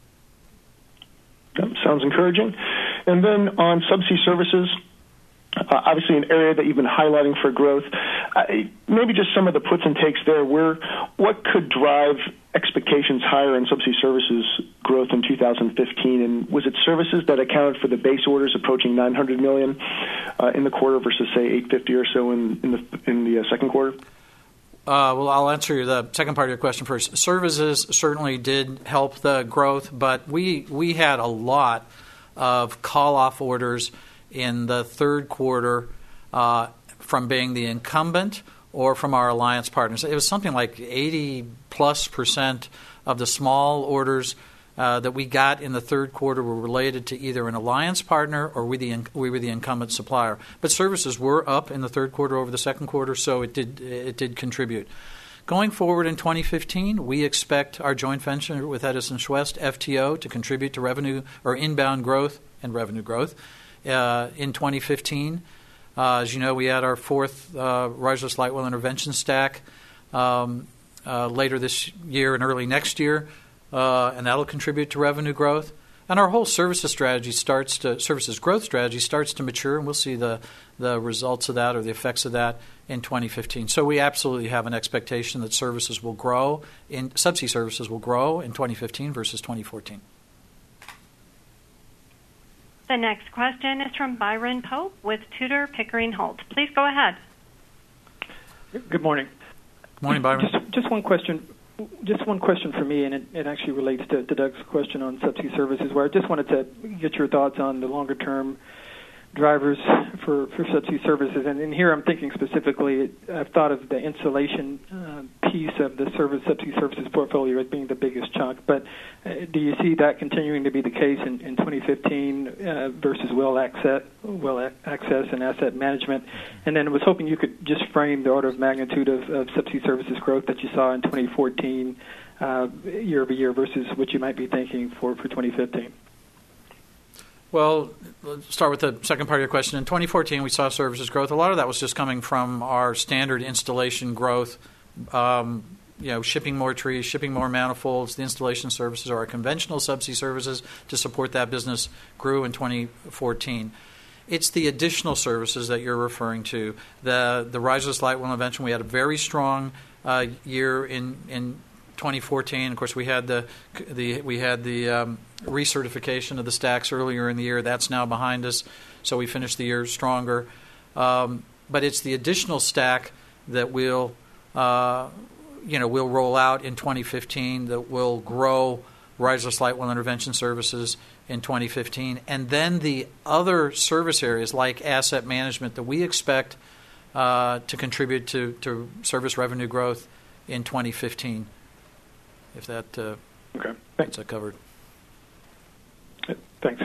That sounds encouraging. And then on subsea services, uh, obviously an area that you've been highlighting for growth. Uh, maybe just some of the puts and takes there. Where what could drive expectations higher in subsea services growth in two thousand fifteen, and was it services that accounted for the base orders approaching nine hundred million uh, in the quarter versus say eight fifty or so in, in the in the uh, second quarter? Uh, well, I'll answer the second part of your question first. Services certainly did help the growth, but we we had a lot of call-off orders in the third quarter uh, from being the incumbent or from our alliance partners. It was something like eighty plus percent of the small orders uh, that we got in the third quarter were related to either an alliance partner or we, the, we were the incumbent supplier. But services were up in the third quarter over the second quarter, so it did it did contribute. Going forward in twenty fifteen, we expect our joint venture with Edison Schwest, F T O, to contribute to revenue or inbound growth and revenue growth uh, in twenty fifteen. Uh, as you know, we had our fourth uh, riserless light well intervention stack um, uh, later this year and early next year, uh, and that'll contribute to revenue growth. And our whole services strategy starts to services growth strategy starts to mature, and we'll see the the results of that or the effects of that in twenty fifteen. So we absolutely have an expectation that services will grow in subsea services will grow in twenty fifteen versus twenty fourteen. The next question is from Byron Pope with Tudor, Pickering, Holt. Please go ahead. Good morning. Good morning, Byron. Just, just one question. Just one question for me, and it, it actually relates to, to Doug's question on subsea services, where I just wanted to get your thoughts on the longer-term drivers for, for subsea services. And, and here I'm thinking specifically, I've thought of the insulation uh, piece of the service subsea services portfolio as being the biggest chunk. But uh, do you see that continuing to be the case in, in twenty fifteen uh, versus well access, well access and asset management? And then I was hoping you could just frame the order of magnitude of, of subsea services growth that you saw in twenty fourteen uh, year over year versus what you might be thinking for, for twenty fifteen. Well, let's start with the second part of your question. In twenty fourteen, we saw services growth. A lot of that was just coming from our standard installation growth, um, you know, shipping more trees, shipping more manifolds, the installation services, or our conventional subsea services to support that business grew in twenty fourteen. It's the additional services that you're referring to. The the riserless light well intervention, we had a very strong uh, year in in twenty fourteen. Of course, we had the the we had the um, recertification of the stacks earlier in the year. That's now behind us, so we finished the year stronger. Um, but it's the additional stack that will uh, you know will roll out in twenty fifteen that will grow riserless light well intervention services in twenty fifteen, and then the other service areas like asset management that we expect uh, to contribute to, to service revenue growth in twenty fifteen. If that uh, okay. gets that covered. Thanks.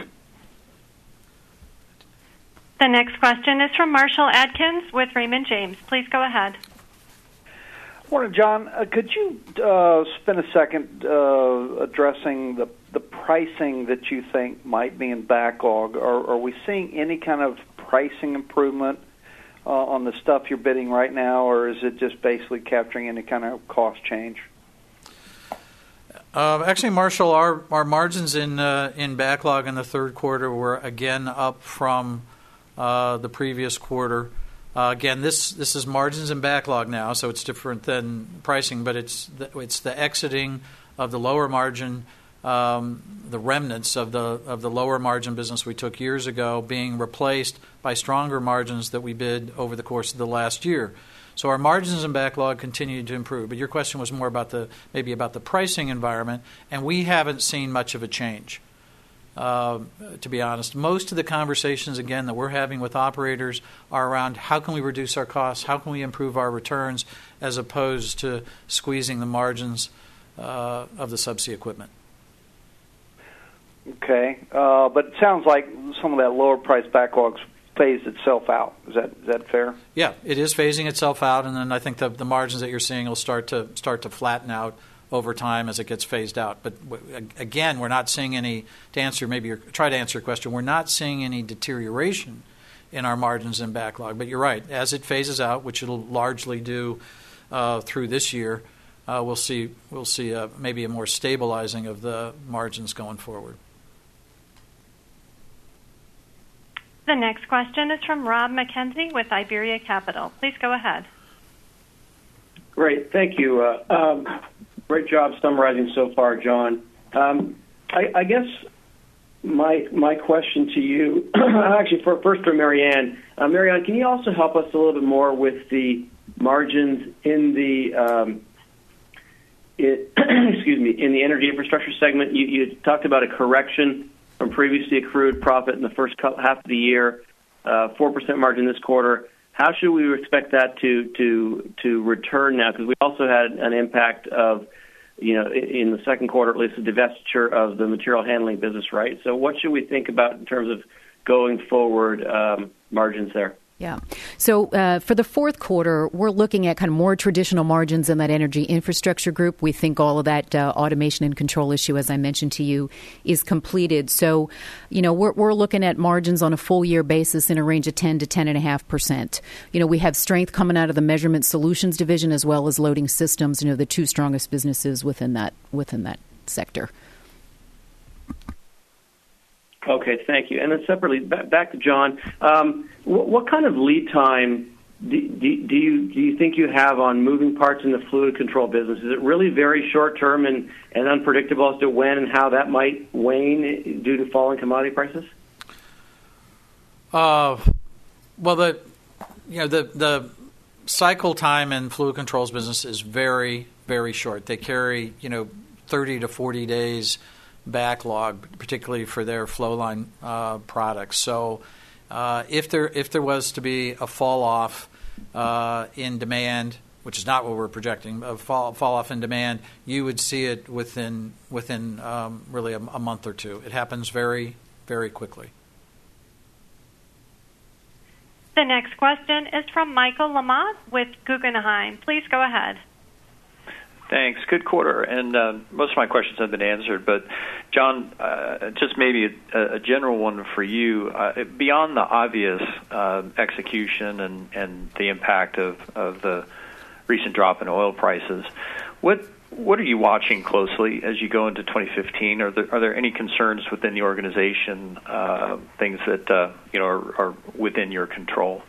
The next question is from Marshall Adkins with Raymond James. Please go ahead. Morning, John. Uh, could you uh, spend a second uh, addressing the the pricing that you think might be in backlog? Are, are we seeing any kind of pricing improvement uh, on the stuff you're bidding right now, or is it just basically capturing any kind of cost change? Uh, actually, Marshall, our, our margins in uh, in backlog in the third quarter were again up from uh, the previous quarter. Uh, again, this this is margins in backlog now, so it's different than pricing, but it's the, it's the exiting of the lower margin, um, the remnants of the of the lower margin business we took years ago being replaced by stronger margins that we bid over the course of the last year. So our margins in backlog continue to improve. But your question was more about the maybe about the pricing environment, and we haven't seen much of a change. Uh, to be honest, most of the conversations, again, that we're having with operators are around how can we reduce our costs, how can we improve our returns, as opposed to squeezing the margins uh, of the subsea equipment. Okay, uh, but it sounds like some of that lower price backlog's phased itself out. Is that is that fair? Yeah, it is phasing itself out, and then I think the, the margins that you're seeing will start to start to flatten out over time as it gets phased out. But again, we're not seeing any, to answer maybe your, try to answer your question, we're not seeing any deterioration in our margins in backlog. But you're right, as it phases out, which it'll largely do uh, through this year, uh, we'll see we'll see uh, maybe a more stabilizing of the margins going forward. The next question is from Rob McKenzie with Iberia Capital. Please go ahead. Great, thank you. Uh, um, Great job summarizing so far, John. Um, I, I guess my my question to you, actually, for, first for Marianne. Uh, Marianne, can you also help us a little bit more with the margins in the um, it, excuse me in the energy infrastructure segment? You, you talked about a correction from previously accrued profit in the first half of the year, uh, four percent margin this quarter. How should we expect that to to to return now? Because we also had an impact of, you know, in the second quarter, at least, the divestiture of the material handling business, right? So what should we think about in terms of going forward um, margins there? Yeah. So uh, for the fourth quarter, we're looking at kind of more traditional margins in that energy infrastructure group. We think all of that uh, automation and control issue, as I mentioned to you, is completed. So, you know, we're, we're looking at margins on a full year basis in a range of ten to ten point five percent. You know, we have strength coming out of the measurement solutions division as well as loading systems, you know, the two strongest businesses within that within that sector. Okay, thank you. And then separately, back to John, um, what, what kind of lead time do, do, do you do you think you have on moving parts in the fluid control business? Is it really very short term and, and unpredictable as to when and how that might wane due to falling commodity prices? Uh, well, the you know the the cycle time in fluid controls business is very very short. They carry you know thirty to forty days backlog, particularly for their Flowline uh, products. So, uh, if there if there was to be a fall off uh, in demand, which is not what we're projecting, a fall fall off in demand, you would see it within within um, really a, a month or two. It happens very very quickly. The next question is from Michael Lamont with Guggenheim. Please go ahead. Thanks. Good quarter. And uh, most of my questions have been answered. But, John, uh, just maybe a, a general one for you. Uh, beyond the obvious uh, execution and, and the impact of, of the recent drop in oil prices, What what are you watching closely as you go into twenty fifteen? Are there are there any concerns within the organization, uh, things that uh, you know are, are within your control?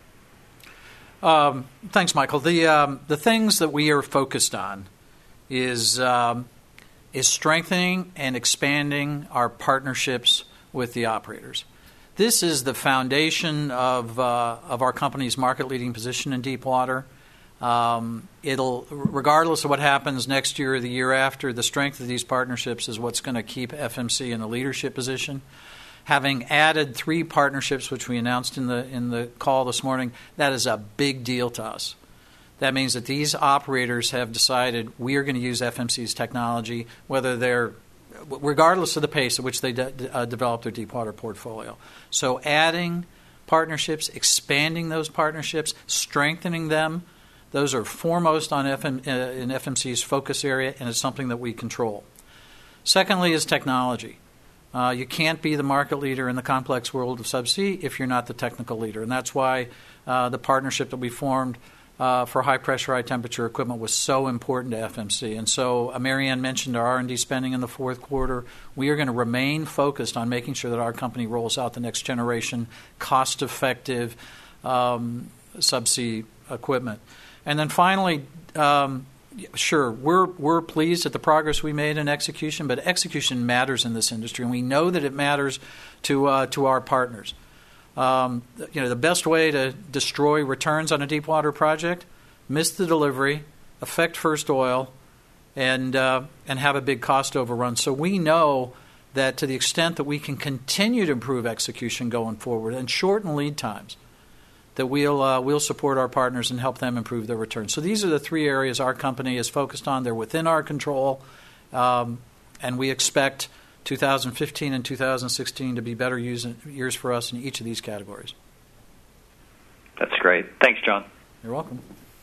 Um, thanks, Michael. The um, the things that we are focused on is um, is strengthening and expanding our partnerships with the operators. This is the foundation of uh, of our company's market leading position in deep water. Um, it'll, regardless of what happens next year or the year after, the strength of these partnerships is what's going to keep F M C in a leadership position. Having added three partnerships, which we announced in the in the call this morning, that is a big deal to us. That means that these operators have decided we are going to use F M C's technology, whether they're, regardless of the pace at which they de- uh, develop their deep water portfolio. So adding partnerships, expanding those partnerships, strengthening them, those are foremost on F M, uh, in F M C's focus area, and it's something that we control. Secondly is technology. Uh, you can't be the market leader in the complex world of subsea if you're not the technical leader, and that's why uh, the partnership that we formed uh, for high-pressure, high-temperature equipment was so important to F M C. And so uh, Mary Ann mentioned our R and D spending in the fourth quarter. We are going to remain focused on making sure that our company rolls out the next generation cost-effective um, subsea equipment. And then finally, um, sure, we're we're pleased at the progress we made in execution, but execution matters in this industry, and we know that it matters to uh, to our partners. Um, you know, the best way to destroy returns on a deep water project: miss the delivery, affect first oil, and uh, and have a big cost overrun. So we know that to the extent that we can continue to improve execution going forward and shorten lead times, that we'll uh, we'll support our partners and help them improve their returns. So these are the three areas our company is focused on. They're within our control, um, and we expect two thousand fifteen and two thousand sixteen to be better use, years for us in each of these categories. That's great. Thanks, John. You're welcome.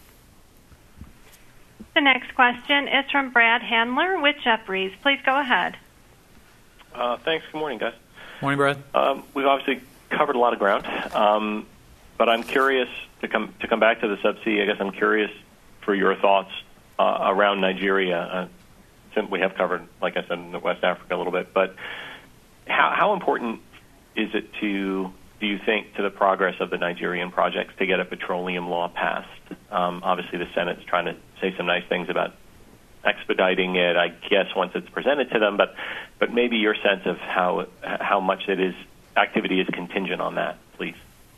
The next question is from Brad Handler with Jefferies. Please go ahead. Uh, thanks. Good morning, guys. Morning, Brad. Um, we've obviously covered a lot of ground. Um, But I'm curious to come to come back to the subsea. I guess I'm curious for your thoughts uh, around Nigeria. Uh, since we have covered, like I said, in West Africa a little bit. But how, how important is it to, do you think, to the progress of the Nigerian projects to get a petroleum law passed? Um, obviously, the Senate's trying to say some nice things about expediting it, I guess, once it's presented to them. But but maybe your sense of how how much it is activity is contingent on that, please.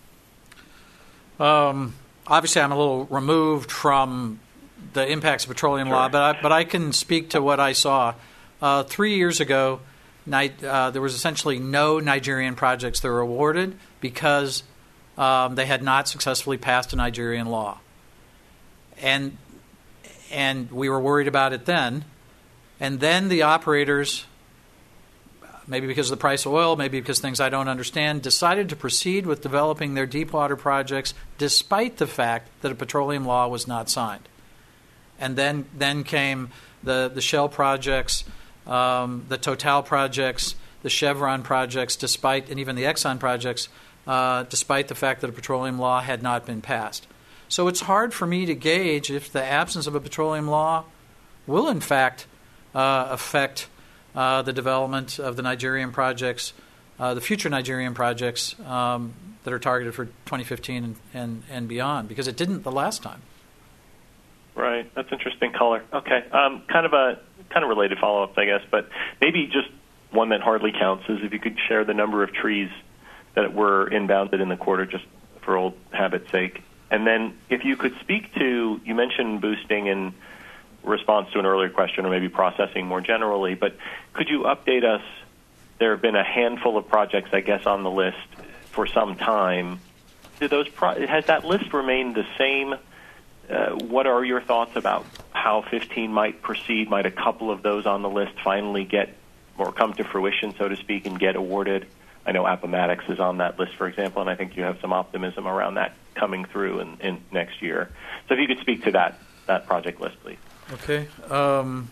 Um, obviously, I'm a little removed from the impacts of petroleum sure. law, but I, but I can speak to what I saw. Uh, three years ago, uh, there was essentially no Nigerian projects that were awarded because um, they had not successfully passed a Nigerian law. And, and we were worried about it then. And then the operators, maybe because of the price of oil, maybe because things I don't understand, decided to proceed with developing their deep water projects despite the fact that a petroleum law was not signed. And then then came the, the Shell projects, um, the Total projects, the Chevron projects, despite, and even the Exxon projects, uh, despite the fact that a petroleum law had not been passed. So it's hard for me to gauge if the absence of a petroleum law will, in fact, uh, affect Uh, the development of the Nigerian projects, uh, the future Nigerian projects um, that are targeted for twenty fifteen and, and, and beyond, because it didn't the last time. Right. That's interesting color. Okay. Um, kind of a kind of related follow-up, I guess, but maybe just one that hardly counts is if you could share the number of trees that were inbounded in the quarter, just for old habit's sake. And then if you could speak to, you mentioned boosting in response to an earlier question, or maybe processing more generally, but could you update us? There have been a handful of projects, I guess, on the list for some time. Do those pro- has that list remained the same? Uh, what are your thoughts about how fifteen might proceed? Might a couple of those on the list finally get or come to fruition, so to speak, and get awarded? I know Appomattox is on that list, for example, and I think you have some optimism around that coming through in, in next year. So if you could speak to that that project list, please. Okay. Um,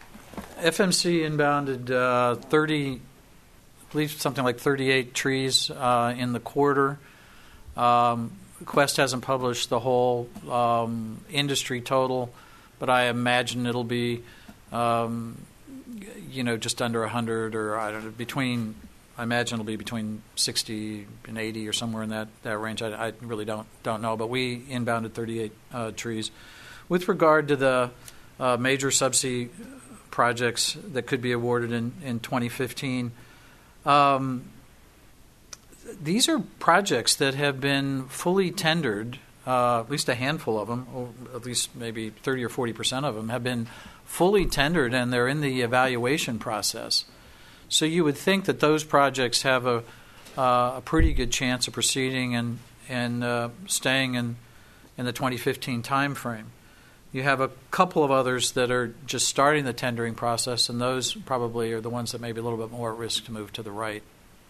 F M C inbounded uh, thirty, I believe something like thirty-eight trees uh, in the quarter. Um, Quest hasn't published the whole um, industry total, but I imagine it'll be, um, you know, just under one hundred, or I don't know, between. I imagine it'll be between sixty and eighty or somewhere in that, that range. I, I really don't don't know, but we inbounded thirty-eight uh, trees. With regard to the uh, major subsea projects that could be awarded in, in twenty fifteen, um, these are projects that have been fully tendered, uh, at least a handful of them, or at least maybe thirty or forty percent of them have been fully tendered, and they're in the evaluation process. So you would think that those projects have a, uh, a pretty good chance of proceeding and, and uh, staying in, in the twenty fifteen time frame. You have a couple of others that are just starting the tendering process, and those probably are the ones that may be a little bit more at risk to move to the right.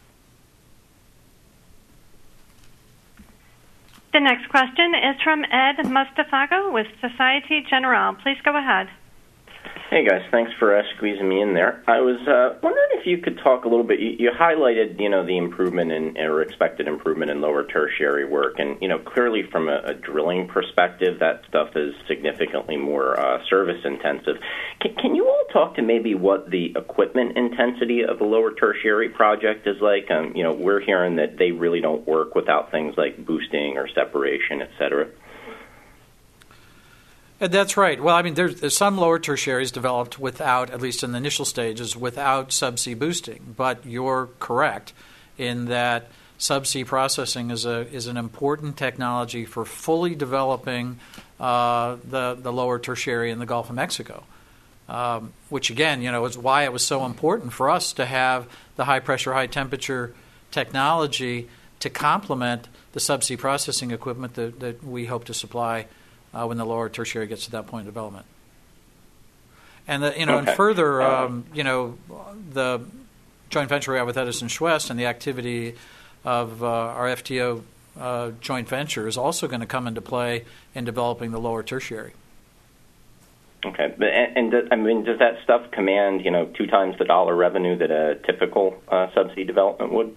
The next question is from Ed Mustafago with Societe Generale. Please go ahead. Hey, guys. Thanks for uh, squeezing me in there. I was uh, wondering if you could talk a little bit. You, you highlighted, you know, the improvement in, or expected improvement in lower tertiary work. And, you know, clearly from a, a drilling perspective, that stuff is significantly more uh, service intensive. Can, can you all talk to maybe what the equipment intensity of a lower tertiary project is like? Um, you know, we're hearing that they really don't work without things like boosting or separation, et cetera. That's right. Well, I mean, there's, there's some lower tertiaries developed without, at least in the initial stages, without subsea boosting. But you're correct in that subsea processing is a is an important technology for fully developing uh, the the lower tertiary in the Gulf of Mexico. Um, which again, you know, is why it was so important for us to have the high pressure, high temperature technology to complement the subsea processing equipment that, that we hope to supply Uh, when the lower tertiary gets to that point of development. And, the, you know, okay. and further, um, you know, the joint venture we have with Edison Schwest and the activity of uh, our F T O uh, joint venture is also going to come into play in developing the lower tertiary. Okay, but, and, and does, I mean, does that stuff command, you know, two times the dollar revenue that a typical uh, subsea development would?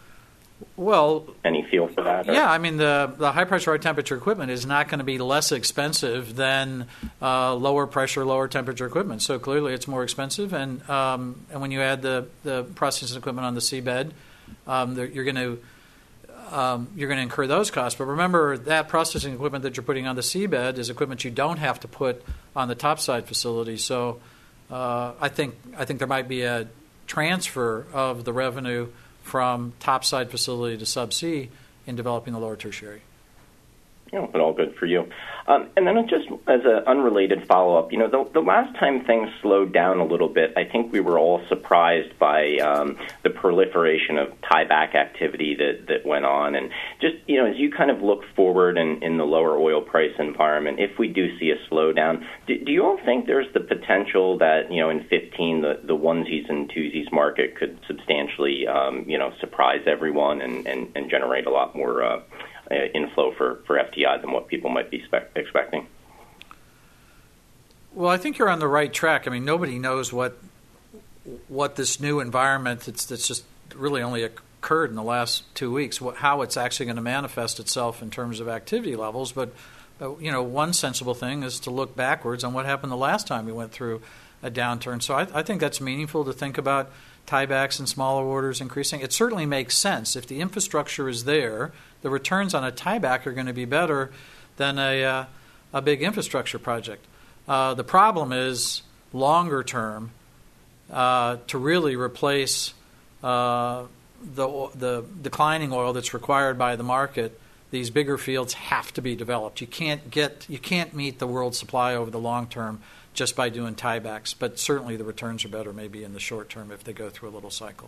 Well, any feel for that? Or? Yeah, I mean the the high pressure, high temperature equipment is not going to be less expensive than uh, lower pressure, lower temperature equipment. So clearly, it's more expensive, and um, and when you add the, the processing equipment on the seabed, um, you're going to um, you're going to incur those costs. But remember, that processing equipment that you're putting on the seabed is equipment you don't have to put on the topside facility. So uh, I think I think there might be a transfer of the revenue from topside facility to subsea in developing the lower tertiary. Yeah, but all good for you. Um, and then just as an unrelated follow-up, you know, the, the last time things slowed down a little bit, I think we were all surprised by um, the proliferation of tieback activity that, that went on. And just, you know, as you kind of look forward in, in the lower oil price environment, if we do see a slowdown, do, do you all think there's the potential that, you know, in fifteen, the, the onesies and twosies market could substantially, um, you know, surprise everyone and, and, and generate a lot more uh, Uh, inflow for, for F T I than what people might be spec- expecting? Well, I think you're on the right track. I mean, nobody knows what what this new environment that's, that's just really only occurred in the last two weeks, what, how it's actually going to manifest itself in terms of activity levels. But, uh, you know, one sensible thing is to look backwards on what happened the last time we went through a downturn. So I, I think that's meaningful to think about tiebacks and smaller orders increasing. It certainly makes sense. If the infrastructure is there, the returns on a tieback are going to be better than a uh, a big infrastructure project. Uh, the problem is longer term uh, to really replace uh, the the declining oil that's required by the market. These bigger fields have to be developed. You can't get you can't meet the world supply over the long term just by doing tiebacks. But certainly the returns are better maybe in the short term if they go through a little cycle.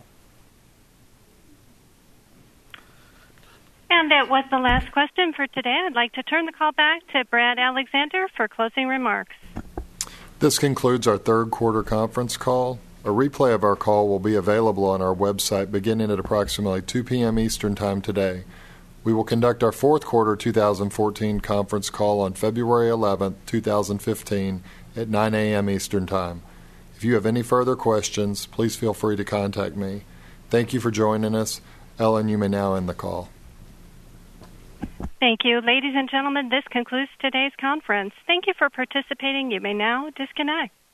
And that was the last question for today. I'd like to turn the call back to Brad Alexander for closing remarks. This concludes our third quarter conference call. A replay of our call will be available on our website beginning at approximately two p.m. Eastern Time today. We will conduct our fourth quarter two thousand fourteen conference call on February eleventh, twenty fifteen at nine a.m. Eastern Time. If you have any further questions, please feel free to contact me. Thank you for joining us. Ellen, you may now end the call. Thank Thank you. Ladies and gentlemen, this concludes today's conference. Thank you for participating. You may now disconnect.